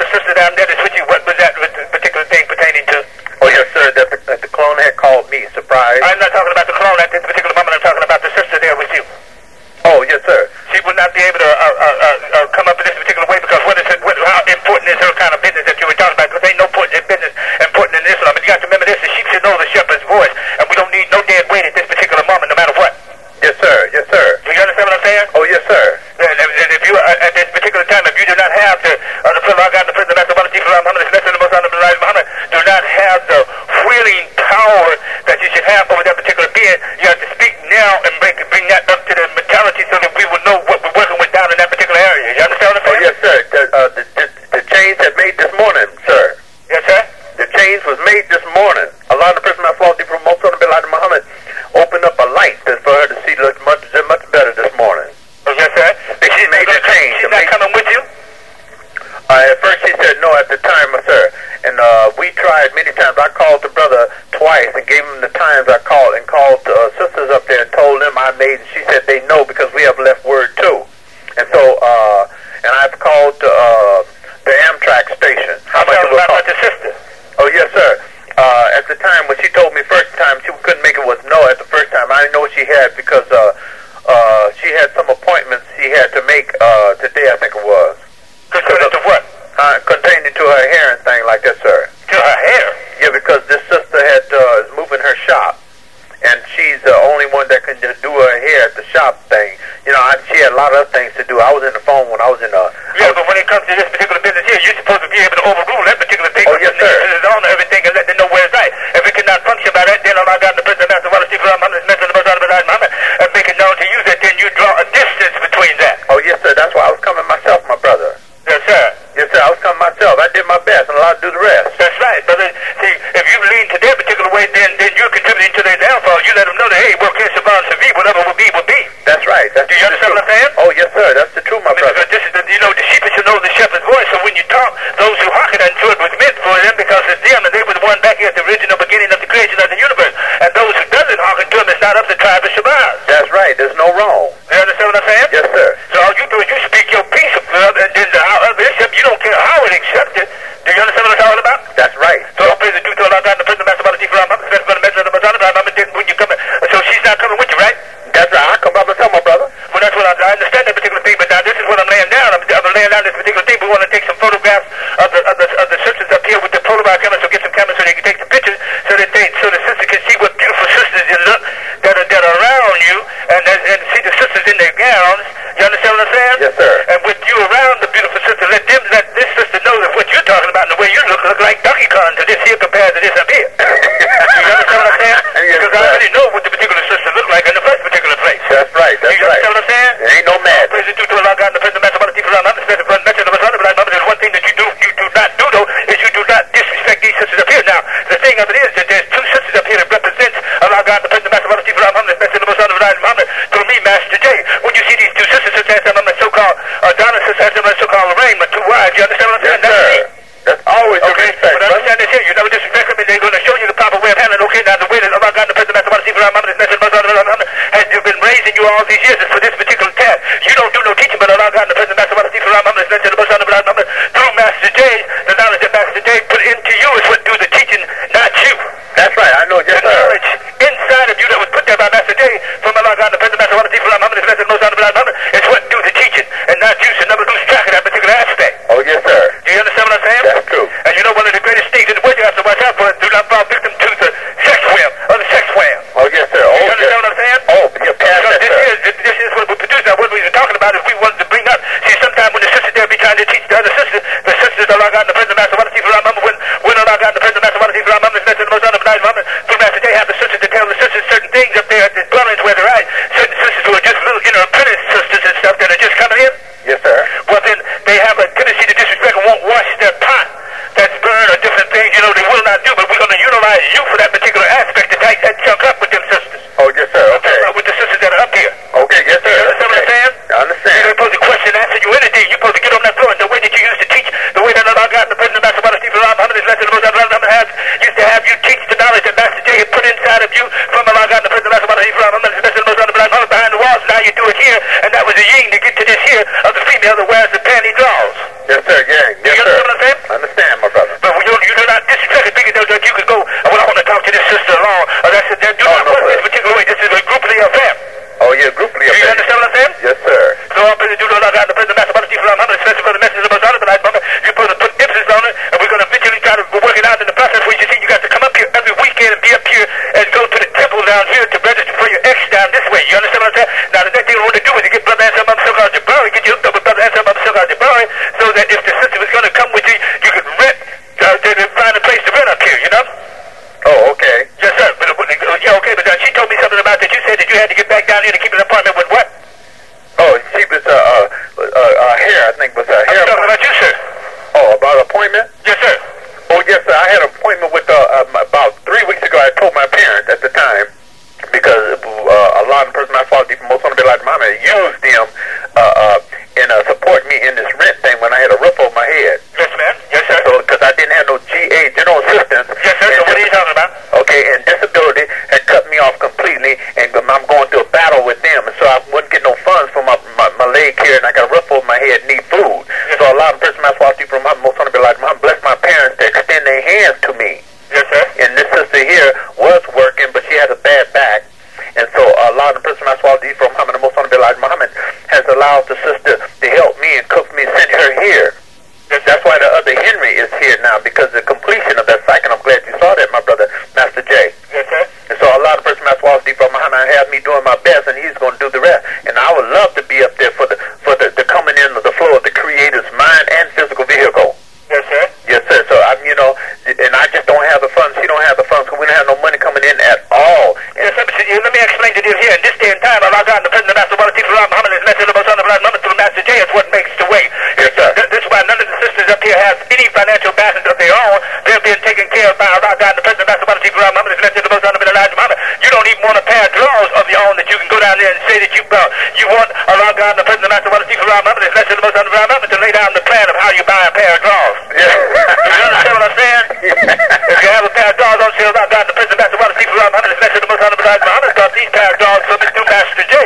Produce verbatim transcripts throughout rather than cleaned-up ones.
sister down there that's with you, what was that particular thing pertaining to? Oh, yes, sir, that the, that the clone had called me, surprise. I'm not talking about the clone at this particular moment. I'm talking about the sister there with you. Oh, yes, sir. She would not be able to uh, uh, uh, uh, come up in this particular way because what is it, what, how important is her kind of business that you were talking about? Because ain't no point in business important in Islam. And you got to remember this, the sheep should know the shepherd's voice. And we don't need no dead weight at this particular moment, no matter what. Yes, sir. Yes, sir. Do you understand what I'm saying? Oh, yes, sir. And, and if you, uh, at this particular time, if you do not have the, uh, the prayer of God, the prayer of the Master Muhammad, the Messenger of the Most Honorable Elijah Muhammad, do not have the wheeling power that you should have over that particular being, you have to speak now and bring, bring that up to the mentality so that we will know what we're working with down in that particular area. You understand what I'm saying? Oh, yes, sir. The, uh, the, the, the change had made this morning, sir. Yes, sir? The change was made this morning. Allah, the person that falls deep from Most Honorable Elijah Muhammad, opened up a light for her to see much, much better this morning. Oh, yes, sir? She made the change. She's not coming with you? Uh, at first she said no at the time, sir. And uh, we tried many times. I called the brother twice and gave him the times I called and called uh, sisters up there and told them I made. She said they know because we have left word too. And so, uh, and I've called uh, the Amtrak station. How much it was about the sister? Oh, yes, sir. Uh, at the time when she told me first time she couldn't make it was no at the first time. I didn't know what she had because uh, uh, she had some appointments she had to make uh, today, I think it was. Concerning to what? Uh, containing to her hair and thing like that, sir. To her hair? Yeah, because this sister had uh, is moving her shop, and she's the only one that can just do her hair at the shop thing. You know, I, she had a lot of other things to do. I was in the phone when I was in uh Yeah, but when it comes to this particular business here, you're supposed to be able to overrule that particular thing. Oh, yes, sir. It's on everything and let them know where it's at. If it cannot function by that, then Allah God, the President, Master Wallace, Chief Muhammad, Messenger of the Most Honorable Elijah Muhammad, and make it known to you that then you draw a distance between that. Oh, yes, sir. That's why I was coming myself, my brother. Yes, sir. Yes, sir. I was coming myself. I did my best, and Allah do the rest. That's right, brother. See, if you lean to their particular way, then then you're contributing to their downfall. You let them know that, hey, what can survive, survive, whatever will be, will be. That's right. That's do you understand what I'm saying? Oh, yes, sir. That's the truth, my because brother. This is the, you know, the sheep should know the shepherd's voice. So when you talk, those who hearken unto it was meant for them because it's them, and they were the one back here at the original beginning of the creation of the universe. And those who doesn't hearken to them, it's not up to the tribe of Shabazz. That's right. There's no wrong. You understand what I'm saying? Yes, sir. So all you do is you speak your piece of love, and then the other except you don't care how it accepted. Do you understand what I'm talking about? That's right. So all praise is due to Allah God, the President, Master Wallace, Chief Muhammad, the Messenger of the Most Honorable Muhammad, then when you come, so she's not coming with you, right? That's right. I come by myself, my brother. Well, that's what I, I understand that particular thing, but now this is what I'm laying down. I'm, I'm laying down this particular thing. We want to take some photographs of the of the, of the sisters up here with the Polaroid camera, so get some cameras so they can take some pictures, so that they so the sister can see what beautiful sisters you look that are that are around you, and and see the sisters in their gowns. You understand what I'm saying? Yes, sir. And with you around the beautiful sister, let them let this sister know that what you're talking about and the way you look look like Donkey Kong to this here compared to this up here. You understand what I'm saying? Yes, because sir. I already know what the particular sister look like in the first particular place. That's right. That's you right. understand what I'm saying? There ain't no mad. Praise is due to Allah God, the President, Master Wallace, Chief Muhammad, the Messenger of the Most Honorable Elijah Muhammad. There's one thing that you do you do not do though is you do not disrespect these sisters up here. Now the thing of it is that there's two sisters up here that represent Allah God, the President, Master Wallace, Chief Muhammad, the Messenger of the Most Honorable Elijah Muhammad. Through me, Master J. When you see these two sisters, such as them, so-called uh, Donna, such as them, so-called Lorraine, my two wives, you understand what I'm saying? Yes, That's sir. me. That's always the Okay, respect, but understand this here. You never disrespect them, and they're going to show you the proper way of handling. Okay, now the way that Allah God, the President, Master Wallace, Chief Muhammad, the Messenger of the Most Honorable Elijah Muhammad has been raising you all these years is for this particular task. You don't do no teaching, but Allah God, the President, Master Wallace, Chief Muhammad, the Messenger of the Most Honorable Elijah Muhammad, through Master J, the knowledge that Master J put into you is what do the teaching, not you. That's right. I know. Yes, the sir. knowledge inside of you that was put there by Master J from Allah God, the President, Master Wallace, Chief Muhammad, the Messenger of the Most Honorable Elijah Muhammad is what do the teaching, and not you should never lose track of that particular aspect. Oh, yes, sir. Do you understand what I'm saying? That's true. And you know one of the greatest things in the world you have to watch out for is do not fall victim to the sex whim or the sex whim. Oh, yes, sir. Oh, you understand yes. what I'm saying? Oh, you're past that, this sir. is this is what we produce. Now, what we were talking about is we wanted to bring up. See, sometimes when the sisters there be trying to teach the other sisters, the sisters Allah God, the President, Master Wallace, Chief Muhammad, when when Allah God, the President, Master Wallace, Chief Muhammad, the Messenger of the Most Honorable Elijah Muhammad, God, the President, Master Mother, Chief of Muhammad, especially for the message of the Most Honorable Muhammad. You're supposed to put emphasis on it, and we're going to eventually try to work it out in the process where you see you got to come up here every weekend and be up here and go to the temple down here to register for your X down this way. You understand what I'm saying? Now, the next thing we want to do is to get Brother Ansel Mother Silkar Jabari, get you hooked up with Brother Ansel Mother Silkar Jabari, so that if the sister was going to come with you, you could rent, uh, they could find a place to rent up here, you know? Oh, okay. Yes, sir. But, uh, yeah, okay, but uh, she told me something about that. You said that you had to get back down here to keep an apartment with what? Oh, she was, uh, uh, uh, uh hair, I think was her hair. I'm talking about you, sir. Oh, about appointment? Yes, sir. Oh, yes, sir. I had an appointment with, uh, um, about three weeks ago. I told my parents at the time, because, uh, a lot of person I followed from most of them like mama used them, uh, uh, and, uh, support me in this rent thing when I had a roof over my head. Yes, ma'am. Yes, sir. So, because I didn't have no G A, general assistance. Yes, sir. So what are you talking about? Okay, and disability had cut me off completely, and I'm going through a battle with them, and so I wouldn't get no funds for my, my, my leg here, and I got a roof over my head, need food. Yes. So a lot of person I swallowed from my most want to be like, Mom, bless my parents to extend their hands to me. Yes, sir. And this sister here was working, but she had a bad back, and so a lot of the person I swallowed from Muhammad, the most want to be like Muhammad, has allowed the sister to help me and cook me, send her here. Yes, that's why the other Henry is here now, because the completion of that cycle. I'm glad you saw that, my brother, Master J. Yes, sir. And so a lot of person I swallowed from Muhammad has me doing my best, and he's going to do the rest. And I would love to be up there for the for the, the coming in of the flow of the Creator's mind and physical vehicle. Yes, sir. Yes, sir. So I'm, you know, and I just don't have the funds. She don't have the funds because we don't have no money coming in at all. Yes, sir. But let me explain to you here. In this day and time, Allah God, the President, Master Walid Muhammad, is message of the Most Honorable Muhammad through Master J is what makes the way. Yes, sir. This is why none of the sisters up here have any financial backing of their own. They're being taken care of by Allah God, the President, Master Walid Muhammad, is message of the Most Honorable Muhammad. You don't even want a pair of drawers of your own that you can go down there and say that you bought. You want Allah God, the President, Master Walid Muhammad, is message of the Most Honorable Muhammad to lay down the plan of how you buy a pair of drawers. Yeah. You understand what I'm saying? Yeah. If you have a pair of drawers on sale, Allah God, the President, Master Walid Muhammad, is message of the Most Honorable Muhammad, got these pair of drawers from his new Master J.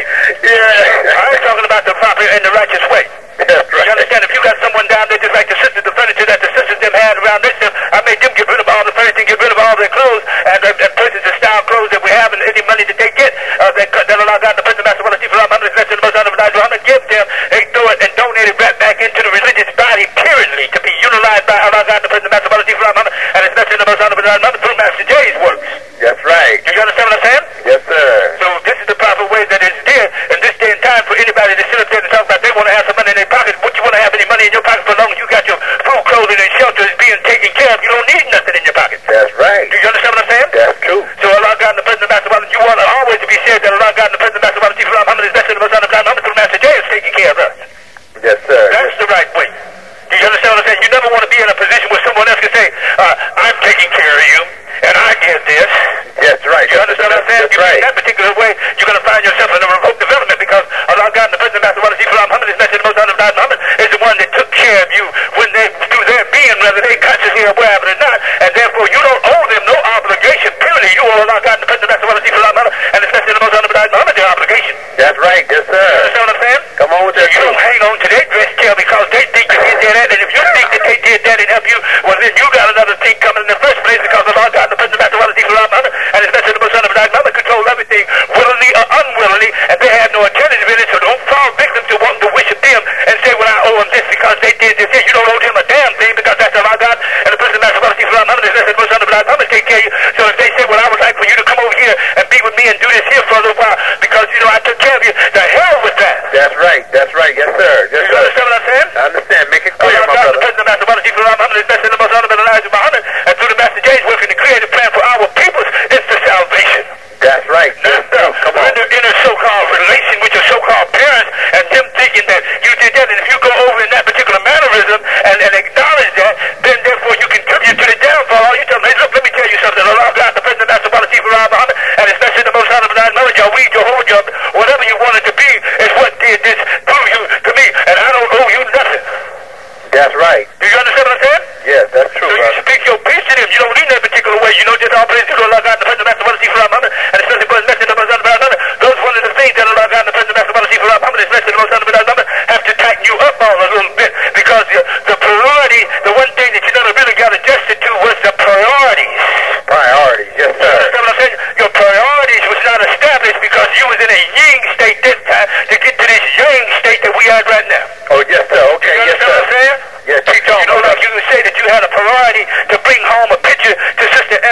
Yeah. I ain't talking about the proper and the righteous way. That's right. You understand? If you got someone down there just like the sisters, the furniture that the sisters them had around themselves, I made them get rid of all the furniture, get rid of all their clothes, and, and, and purchase the style clothes that we have, and any money that they get, uh, that, that Allah God, the President, Master Walid Muhammad, is message of the Most Honorable Muhammad, give them, they throw it and donate it right back into the religious body, periodly, to be utilized by Allah God, the President, Master Walid Muhammad, and it's message of the Most Honorable Muhammad through Master J's works. That's right. Do you understand what I'm saying? Yes, sir. So this is the proper way that is there in this day and time for anybody to sit up there and talk about they want to have some money in their pocket. What you want to have any money in your pocket for long as you got your food, clothing, and shelter is being taken care of. You don't need nothing in your pocket. That's right. Do you understand what I'm saying? That's true. So Allah God and the President Master Walid, you want to always to be said that Allah God and the President Master Walid Muhammad is best in the Most Honorable Muhammad through Master J is taking care of us. Yes, sir. That's yes. the right way. Do you understand what I'm saying? You never want to be in a position where someone else can say, uh, I'm taking care of you, and I give this. That's right. You understand what I'm saying? That's you right. In that particular way, you're going to find yourself in a remote development because Allah God and the President Master Walid Muhammad is message of the Most Honorable Muhammad is the one that took care of you when they, through their being, whether they consciously or aware of it or not, and therefore you don't owe them no obligation. Purely, you owe Allah God and the President Master Walid Muhammad and the message of the Most Honorable Muhammad their obligation. That's right. Yes, sir. You understand what I'm saying? Come on with that. You don't hang on to their dress tail because they think that they did that, and if you think that they did that and help you, well then you got another thing coming in the first place because Allah God and the President Master Walid Muhammad and his message of the Most Honorable Muhammad control everything willingly or unwillingly, and they have no alternative in it, so don't fall victim to wanting to worship them and say, well, I owe them this because they did this. You don't owe them a damn thing because that's Allah God and the President Master Walid Muhammad and his message of the Most Honorable Muhammad take care of you. So if they say, well, I would like for you to come over here and be with me and do this here for a little while because, you know, I took care of you, the hell with that. That's right. That's right. Yes, sir. Yes, you sir. understand what I'm saying? I understand. Make it clear, Allah my God, brother. the President Master Walid Muhammad is message of the Most Honorable Muhammad and through the Master J is working to create a plan for our peoples. It's the salvation. That's right. Not the Come on. inner, inner so-called relation with your so-called parents and them thinking that you did that, and if you go over in that particular mannerism and, and acknowledge that, then therefore you contribute to the downfall. You tell them, hey, look, let me tell you something. Allah God, the President Master Walid Muhammad and especially the Most Honorable Muhammad, your weed, your whole job, whatever you wanted to be is what did this through you to me, and I don't owe you nothing. That's right. Do you understand what I'm saying? Yes, that's true. So brother. you speak your peace to them. You don't need that particular way. You know, just all praise to Allah God, the President Master Walid Muhammad, and especially for his message of the Most Honorable Muhammad. Those one of the things that Allah God, the President Master Walid Muhammad, and especially the Most Honorable Muhammad, have to tighten you up all a little bit because the, the priority, the one thing that you never really got adjusted to was the priorities. Priorities, yes, You sir. understand what I'm saying? Your priorities was not established because you was in a yin state this time to get to this yang state that we are right now.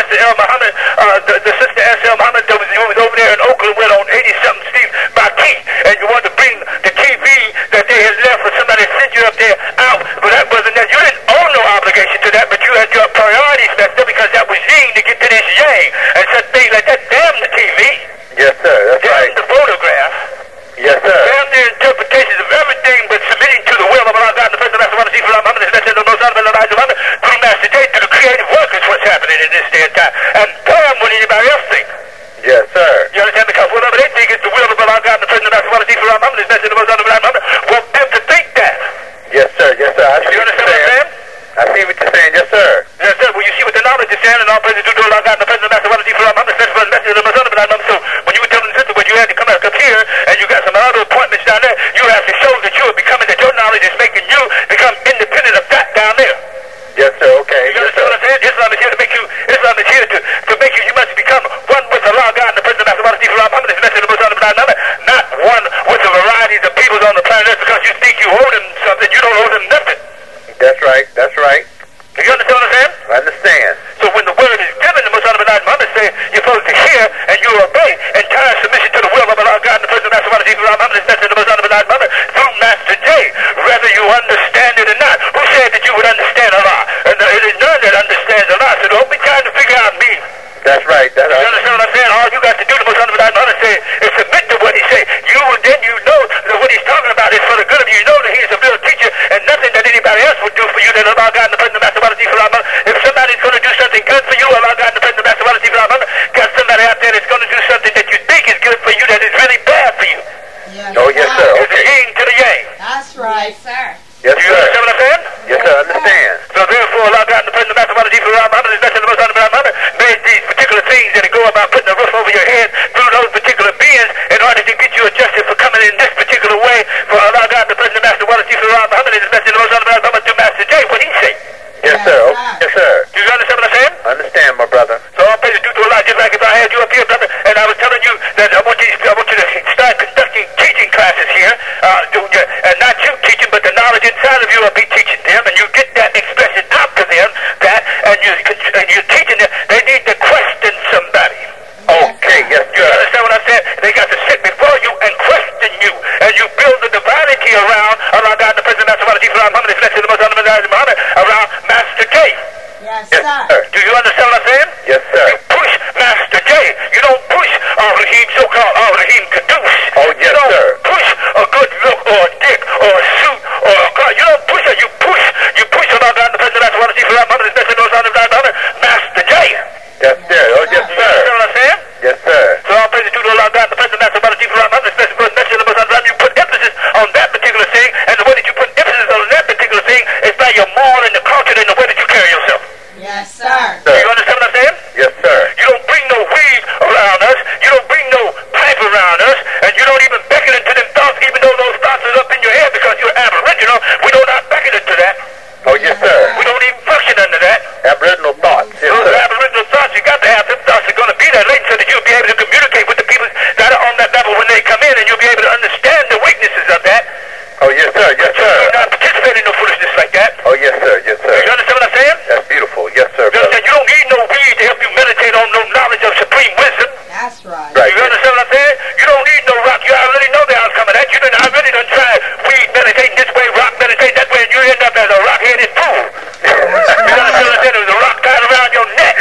Master El Muhammad, uh, the, the sister S L Muhammad that was, who was over there in Oakland with on eighty-something Steve Marquis, and you wanted to bring the T V that they had left for somebody to send you up there out, but that wasn't that. You didn't owe no obligation to that, but you had your priorities messed up because that was Ying to get to this Yang, and such things like that. Damn the T V. Yes, sir. That's Damn right. the photograph. Yes, sir. Damn the interpretations of everything but submitting to the will of Allah God, the President of the Muhammad, His Messenger, the Most Honorable Elijah Muhammad, through Master J, to the creative work is what's happening in this day and time. And damn what anybody else thinks. Yes, sir. You understand? Because whatever they think is the will of Allah God, the President of the Muhammad, His Messenger, the Most Honorable Elijah Muhammad, want them to think that. Yes, sir. Yes, sir. I see You what understand you're what I'm saying. saying? I see what you're saying. Yes, sir. Yes, sir. Well, you see what the knowledge is saying, and all praises due to Allah God, the President of the Muhammad, His Messenger, the Messenger, the Most Honorable Elijah Muhammad. So when you were telling the sister what you had to come out up here, and you got some other appointments down there, you have to show that you are becoming, that your knowledge is making you become independent of that down there. Yes, sir. Okay. You Yes, understand sir. what I'm saying? Islam is here to make you, Islam is here to, to make you, you must become one with Allah God, the President of the Muhammad, His Messenger, the Most Honorable Elijah Muhammad, not one with the varieties of peoples on the planet Earth because you think you owe them something, you don't owe them nothing. That's right. That's right. You understand what I'm saying? I understand. So when the word is given, the Most Honorable Elijah Muhammad says you're supposed to hear and you obey and turn submission to the will of Allah God, the President of the Muhammad, His Messenger, the Most Honorable Elijah Muhammad, through Master J, whether you understand it or not. Who said that you would understand Allah? And it is none that understands Allah, so don't be trying to figure out me. That's right. That's You right. understand what I'm saying? All you got to do, the Most Honorable Elijah Muhammad said, is submit to what he said. You will then you know that what he's talking about is for the good of you. You know that he is a real teacher and nothing that anybody else would do for you that Allah God and the President of the Muhammad. If somebody's going to do something good for you, Allah God and the President of the Muhammad, got somebody out there that's going to do something that you think is good for you that is really bad for you. Yes, Oh, yes, sir. It's the yin to the yang. That's right. Yes, sir. Yes, You sir. understand what I'm saying? Yes, sir. I understand. So therefore, Allah God and the President of the Muhammad, His Messenger, the Most Honorable Muhammad, made these particular things that go about putting a roof over your head through those particular beings in order to get you adjusted for coming in this particular way for Allah God and the President of the Muhammad, His Messenger, the Most Honorable Muhammad, to Master J, what he say. Yes, sir. Oh, yes, sir. Do you understand what I'm saying? I understand, my brother. So all praise due to Allah, just like if I had you up here, brother, and I was telling you that I want you, I want you to start conducting teaching classes here, uh, do, uh, and not you teaching, but the knowledge inside of you will be teaching them, and you get that expression out to them, that, and, you, and you're teaching them, they need to question somebody. Okay, yes, You sir. understand what I said? They got to sit before you and question you, and you build the divinity around Allah God, the President of the Muhammad, His Messenger, the Most Honorable Elijah Muhammad, around Master J. Yes, Yes, sir. sir. Do you understand what I'm saying? Yes, sir. You push Master J. You don't push Al-Rahim, so-called Al-Rahim Kadus. Oh, yes, you don't sir. push a good look or a dick or a suit or a car. You don't push it. You push. You push Allah God, the President of the Muhammad, His Messenger, the Muhammad, Master J. Yes, sir. Oh, yes, You understand sir. what I'm saying? Yes, sir. So all praise to Allah God, the President of the Muhammad, His Messenger, the Muhammad. You put emphasis on that particular thing, and the way that you put emphasis on that particular thing is by your moral and the culture and the way that you carry yourself. Yes, sir. Do you understand what I'm saying? Yes, sir. You don't bring no weed around us. You don't bring no pipe around us. And you don't even beckon into them thoughts, even though those thoughts are up in your head because you're aboriginal. We do not beckon into that. Oh, yes, sir. We don't even function under that. Aboriginal thoughts. Yes, Those sir. aboriginal thoughts, you got to have them thoughts are going to be there later so that you'll be able to communicate with the people that are on that level when they come in, and you'll be able to understand the weaknesses of that. Oh, yes, sir. Yes, So sir. you're not participating in no foolishness like that. Oh, yes, sir. Yes, sir. You understand what I'm saying? That's beautiful. Yes, sir, You brother. understand? You don't need no weed to help you meditate on no knowledge of supreme wisdom. That's right. Right. You understand what I'm saying? You don't need no rock. You already know the outcome of that. You done, I really done tried weed meditating this way, rock meditating that way, and you end up as a rock-headed fool. You understand what I'm saying? There was a rock tied around your neck,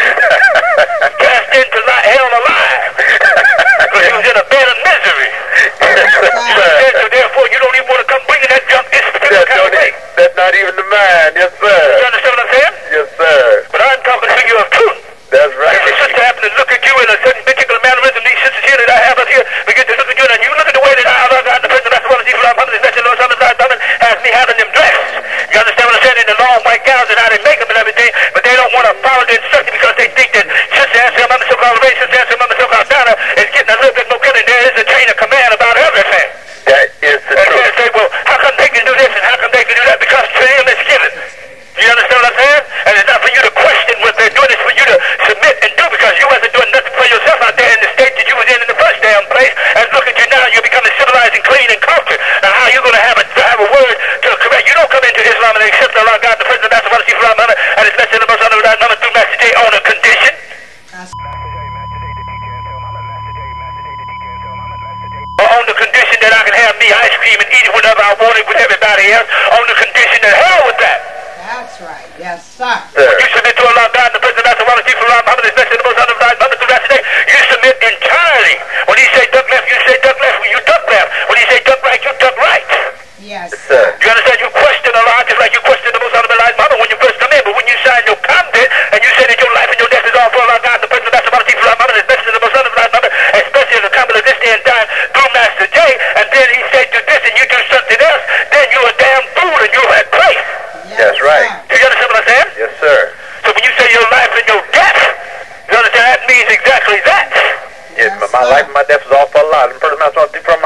cast into li- hell alive, because you was in a bed of misery. You understand? So therefore, you don't even want to come bringing that junk this particular That's, kind of not, way. that's not even the mind. Yes, You sir. understand what I'm saying? Yes, sir. But I'm talking to you of truth. That's right. If a sister happen to look at you in a certain particular mannerism, these sisters here that I have up here begin to look at you, and you look at the way that I have got the President of the Muhammad, His Messenger, the Muhammad, has me having them dressed. You understand what I'm saying? In the long white gowns and how they make them and everything, but they don't want to follow the instruction because they think that Sister Ansel, Mama so-called Ray, Sister Ansel, Mama so-called Donna is getting a little bit more good, and there is a chain of command about everything. That is the And truth. they say, well, how come they can do this and how come they can do that? Because to them it's given. You understand what I'm saying? And it's not for you to question what they're doing. It's for you to submit and do because you wasn't doing nothing for yourself out there in the state that you was in in the first damn place. And look at you now. You're becoming civilized and clean and cultured. Now, how are you going to have a, to have a word to correct? You don't come into Islam and accept Allah, God, the President of the Muhammad, and His Messenger, the Most Honorable Muhammad, through Master J on a condition. Yes, sir. Sir. You submit to Allah, God, and the President, Master Wallace, Jesus, Muhammad is best in the most honorable Muhammad to that today. You submit entirely. When he say duck left, you say duck left. When you duck left. When he say duck right, you duck right. Yes, Yes, sir. You understand? You question Allah just like you question the most honorable Muhammad when you first come in. But when you sign your content and you say that your life and your death is all for Allah, God, the President, Master Wallace, Jesus, Muhammad is best in the most honorable Muhammad, especially in the coming of this day and time through Master J, and then he said do this and you do something else, then you're a damn fool and you're at place. yes, That's right. sir. Do you understand what I'm saying? Yes, sir. So when you say your life and your death, you understand that means exactly that. Yes, Yes, my, my sir. life and my death is all for Allah. And the person that's not from